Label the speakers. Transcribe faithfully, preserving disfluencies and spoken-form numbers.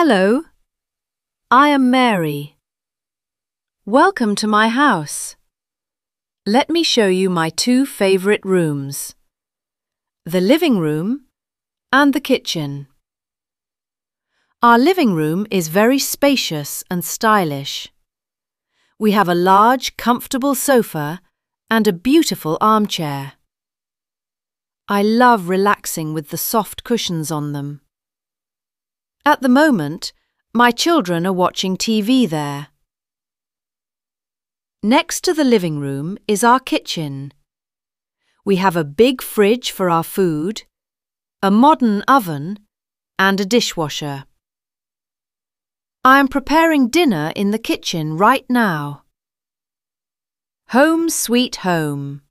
Speaker 1: Hello, I am Mary. Welcome to my house. Let me show you my two favourite rooms, the living room and the kitchen. Our living room is very spacious and stylish. We have a large, comfortable sofa and a beautiful armchair. I love relaxing with the soft cushions on them. At the moment, my children are watching T V there. Next to the living room is our kitchen. We have a big fridge for our food, a modern oven, and a dishwasher. I am preparing dinner in the kitchen right now. Home sweet home.